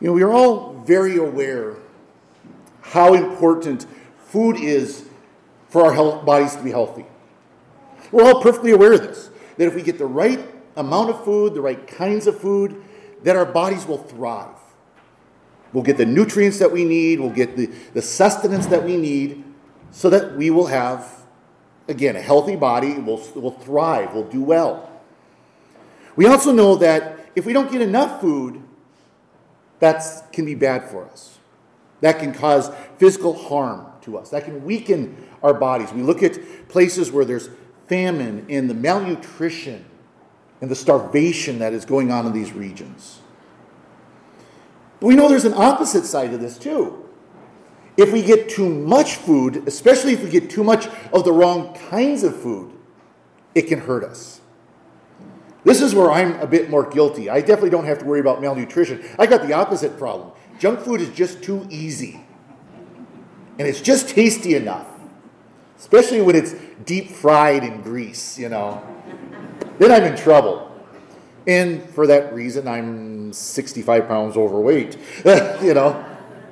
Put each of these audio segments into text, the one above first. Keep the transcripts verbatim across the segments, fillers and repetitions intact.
You know, we are all very aware how important food is for our health, bodies to be healthy. We're all perfectly aware of this, that if we get the right amount of food, the right kinds of food, that our bodies will thrive. We'll get the nutrients that we need, we'll get the, the sustenance that we need, so that we will have, again, a healthy body, we'll, we'll thrive, we'll do well. We also know that if we don't get enough food, that can be bad for us. That can cause physical harm to us. That can weaken our bodies. We look at places where there's famine and the malnutrition and the starvation that is going on in these regions. But we know there's an opposite side of this too. If we get too much food, especially if we get too much of the wrong kinds of food, it can hurt us. This is where I'm a bit more guilty. I definitely don't have to worry about malnutrition. I got the opposite problem. Junk food is just too easy. And it's just tasty enough. Especially when it's deep fried in grease, you know. Then I'm in trouble. And for that reason, I'm sixty-five pounds overweight. You know.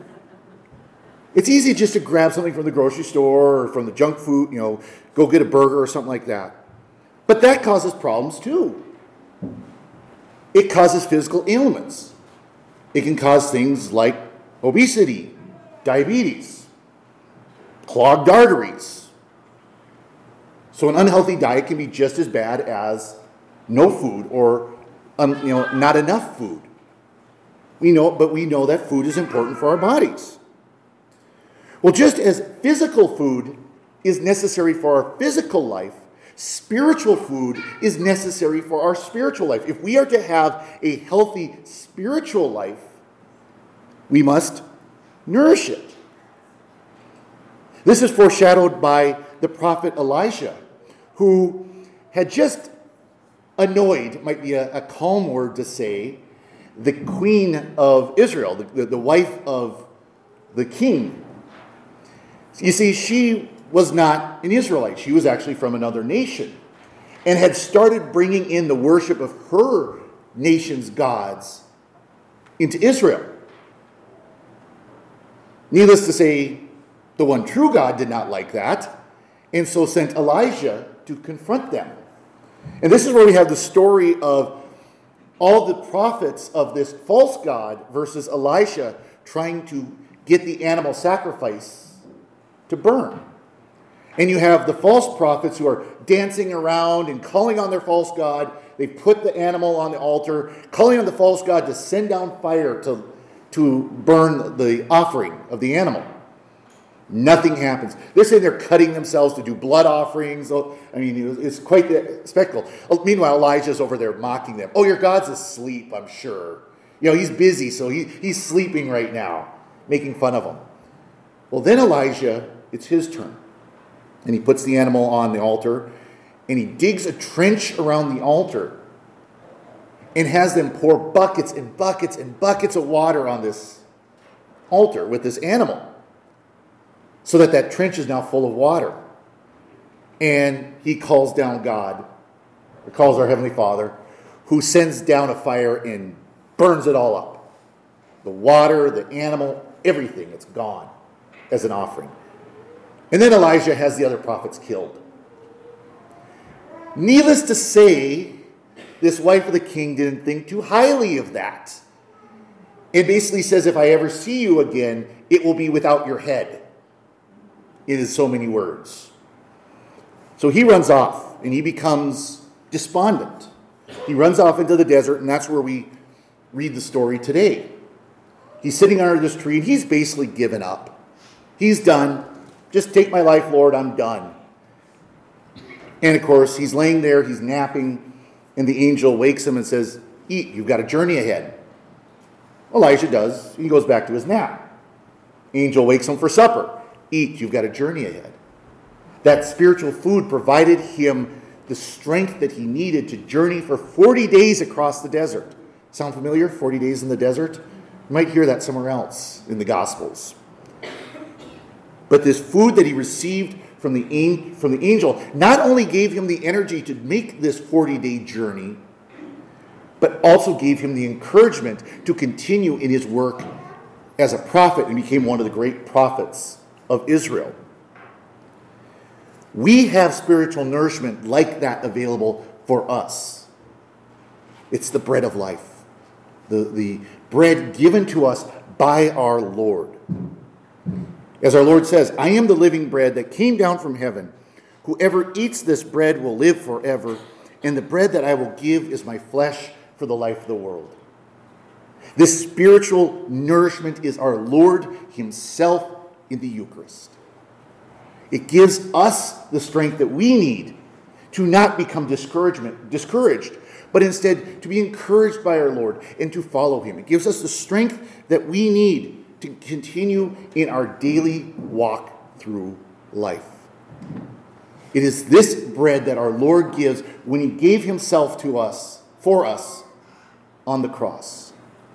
It's easy just to grab something from the grocery store or from the junk food, you know, go get a burger or something like that. But that causes problems too. It causes physical ailments. It can cause things like obesity, diabetes, clogged arteries. So an unhealthy diet can be just as bad as no food or um, you know, not enough food. We know, but we know that food is important for our bodies. Well, just as physical food is necessary for our physical life, spiritual food is necessary for our spiritual life. If we are to have a healthy spiritual life, we must nourish it. This is foreshadowed by the prophet Elijah, who had just annoyed, might be a, a calm word to say, the queen of Israel, the, the, the wife of the king. You see, she was not an Israelite. She was actually from another nation and had started bringing in the worship of her nation's gods into Israel. Needless to say, the one true God did not like that, and so sent Elijah to confront them. And this is where we have the story of all the prophets of this false god versus Elisha trying to get the animal sacrifice to burn. And you have the false prophets who are dancing around and calling on their false god. They put the animal on the altar, calling on the false god to send down fire to, to burn the offering of the animal. Nothing happens. They're saying they're cutting themselves to do blood offerings. I mean, it's quite the spectacle. Meanwhile, Elijah's over there mocking them. Oh, your God's asleep, I'm sure. You know, he's busy, so he, he's sleeping right now, making fun of them. Well, then Elijah, it's his turn. And he puts the animal on the altar, and he digs a trench around the altar and has them pour buckets and buckets and buckets of water on this altar with this animal, so that that trench is now full of water. And he calls down God, or calls our Heavenly Father, who sends down a fire and burns it all up. The water, the animal, everything, it's gone as an offering. And then Elijah has the other prophets killed. Needless to say, this wife of the king didn't think too highly of that. It basically says, if I ever see you again, it will be without your head. It is so many words. So he runs off, and he becomes despondent. He runs off into the desert, and that's where we read the story today. He's sitting under this tree, and he's basically given up. He's done. Just take my life, Lord, I'm done. And of course, he's laying there, he's napping, and the angel wakes him and says, eat, you've got a journey ahead. Elijah does. He goes back to his nap. Angel wakes him for supper. Eat, you've got a journey ahead. That spiritual food provided him the strength that he needed to journey for forty days across the desert. Sound familiar? forty days in the desert? You might hear that somewhere else in the Gospels. But this food that he received from the, from the angel not only gave him the energy to make this forty-day journey, but also gave him the encouragement to continue in his work as a prophet and became one of the great prophets of Israel. We have spiritual nourishment like that available for us. It's the bread of life, the, the bread given to us by our Lord. As our Lord says, I am the living bread that came down from heaven. Whoever eats this bread will live forever, and the bread that I will give is my flesh for the life of the world. This spiritual nourishment is our Lord himself in the Eucharist. It gives us the strength that we need to not become discouragement, discouraged, but instead to be encouraged by our Lord and to follow him. It gives us the strength that we need to continue in our daily walk through life. It is this bread that our Lord gives when he gave himself to us, for us, on the cross.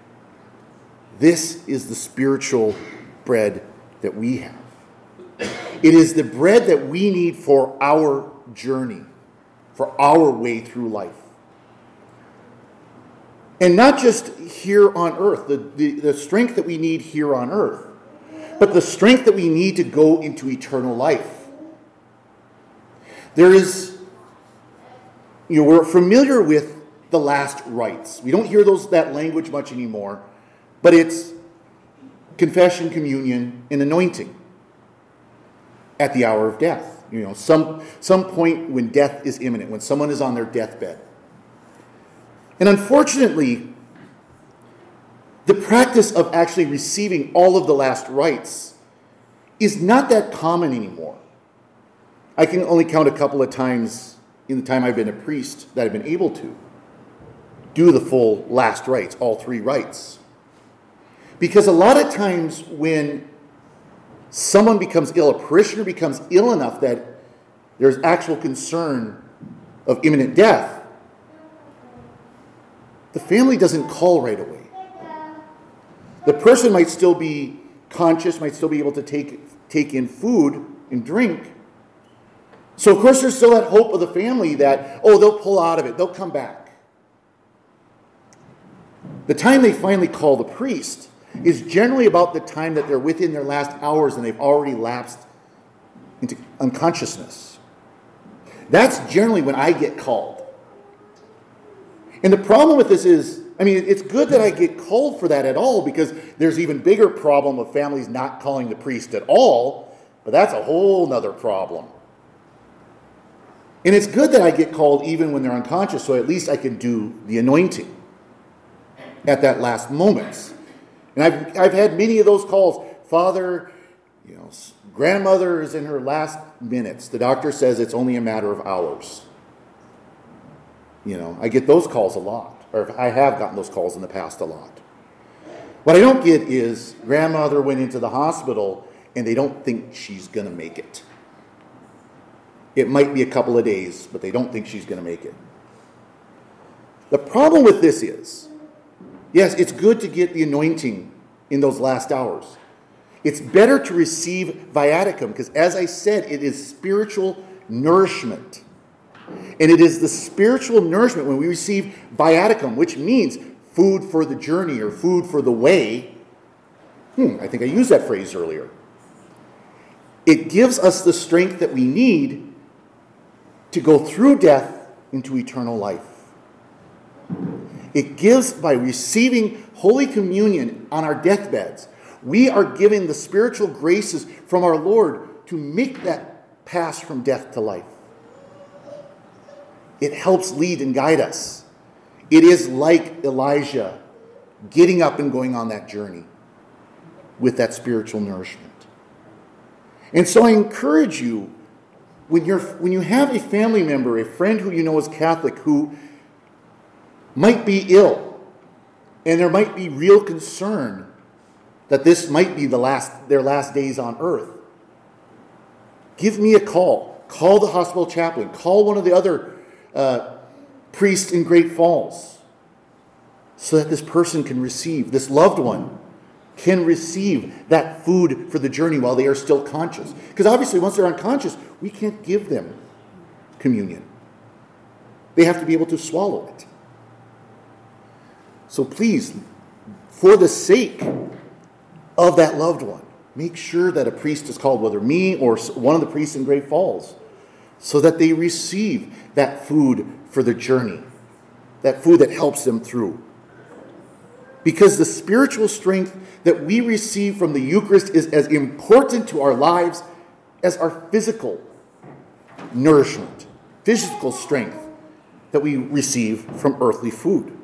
This is the spiritual bread that we have. It is the bread that we need for our journey, for our way through life. And not just here on earth, the, the, the strength that we need here on earth, but the strength that we need to go into eternal life. There is, you know, we're familiar with the last rites. We don't hear those that language much anymore, but it's confession, communion, and anointing at the hour of death. You know, some, some point when death is imminent, when someone is on their deathbed. And unfortunately, the practice of actually receiving all of the last rites is not that common anymore. I can only count a couple of times in the time I've been a priest that I've been able to do the full last rites, all three rites. Because a lot of times when someone becomes ill, a parishioner becomes ill enough that there's actual concern of imminent death, the family doesn't call right away. The person might still be conscious, might still be able to take, take in food and drink. So, of course, there's still that hope of the family that, oh, they'll pull out of it, they'll come back. The time they finally call the priest is generally about the time that they're within their last hours and they've already lapsed into unconsciousness. That's generally when I get called. And the problem with this is, I mean, it's good that I get called for that at all, because there's even bigger problem of families not calling the priest at all, but that's a whole nother problem. And it's good that I get called even when they're unconscious, so at least I can do the anointing at that last moment. And I've, I've had many of those calls. Father, you know, grandmother is in her last minutes. The doctor says it's only a matter of hours. You know, I get those calls a lot, or I have gotten those calls in the past a lot. What I don't get is grandmother went into the hospital and they don't think she's going to make it. It might be a couple of days, but they don't think she's going to make it. The problem with this is, yes, it's good to get the anointing in those last hours. It's better to receive viaticum because, as I said, it is spiritual nourishment. And it is the spiritual nourishment when we receive viaticum, which means food for the journey or food for the way. Hmm, I think I used that phrase earlier. It gives us the strength that we need to go through death into eternal life. It gives, by receiving Holy Communion on our deathbeds, we are given the spiritual graces from our Lord to make that pass from death to life. It helps lead and guide us. It is like Elijah getting up and going on that journey with that spiritual nourishment. And so I encourage you, when you're when you have a family member, a friend who you know is Catholic, who might be ill, and there might be real concern that this might be the last their last days on earth, give me a call. Call the hospital chaplain. Call one of the other uh, priests in Great Falls, so that this person can receive, this loved one can receive that food for the journey while they are still conscious. Because obviously once they're unconscious, we can't give them communion. They have to be able to swallow it. So please, for the sake of that loved one, make sure that a priest is called, whether me or one of the priests in Great Falls, so that they receive that food for the journey, that food that helps them through. Because the spiritual strength that we receive from the Eucharist is as important to our lives as our physical nourishment, physical strength that we receive from earthly food.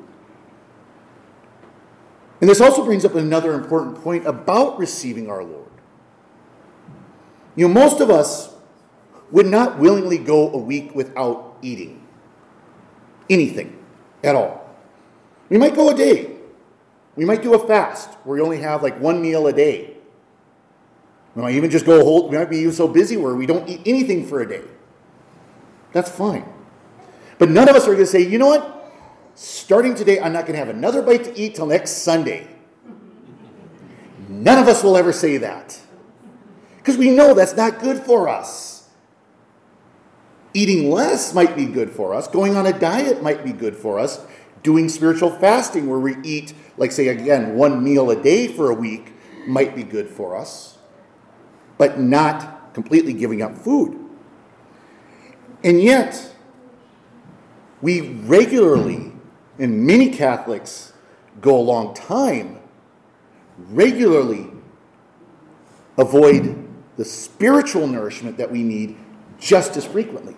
And this also brings up another important point about receiving our Lord. You know, most of us would not willingly go a week without eating anything at all. We might go a day. We might do a fast where we only have like one meal a day. We might even just go a whole, we might be so busy where we don't eat anything for a day. That's fine. But none of us are going to say, you know what? Starting today, I'm not going to have another bite to eat till next Sunday. None of us will ever say that. Because we know that's not good for us. Eating less might be good for us. Going on a diet might be good for us. Doing spiritual fasting where we eat, like say again, one meal a day for a week might be good for us. But not completely giving up food. And yet, we regularly, and many Catholics go a long time, regularly avoid the spiritual nourishment that we need just as frequently.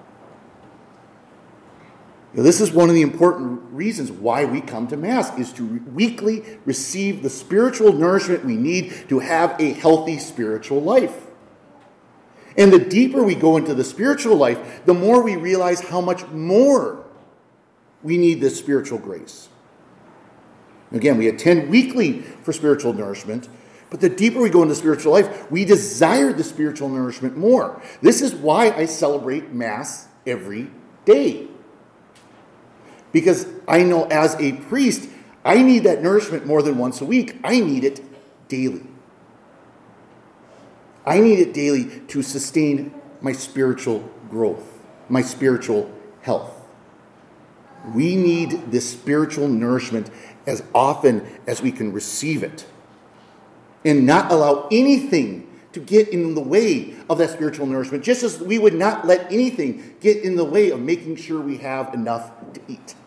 Now, this is one of the important reasons why we come to Mass, is to weekly receive the spiritual nourishment we need to have a healthy spiritual life. And the deeper we go into the spiritual life, the more we realize how much more we need this spiritual grace. Again, we attend weekly for spiritual nourishment, but the deeper we go into spiritual life, we desire the spiritual nourishment more. This is why I celebrate Mass every day. Because I know as a priest, I need that nourishment more than once a week. I need it daily. I need it daily to sustain my spiritual growth, my spiritual health. We need this spiritual nourishment as often as we can receive it, and not allow anything to get in the way of that spiritual nourishment, just as we would not let anything get in the way of making sure we have enough to eat.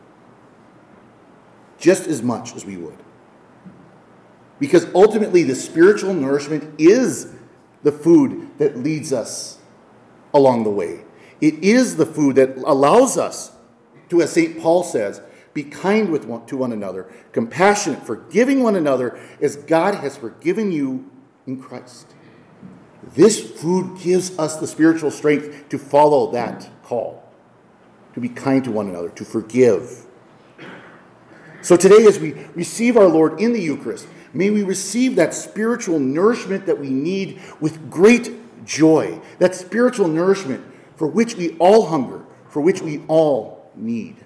Just as much as we would. Because ultimately the spiritual nourishment is the food that leads us along the way. It is the food that allows us to, as Saint Paul says, be kind with one, to one another, compassionate, forgiving one another as God has forgiven you in Christ. This food gives us the spiritual strength to follow that call, to be kind to one another, to forgive. So today, as we receive our Lord in the Eucharist, may we receive that spiritual nourishment that we need with great joy, that spiritual nourishment for which we all hunger, for which we all need.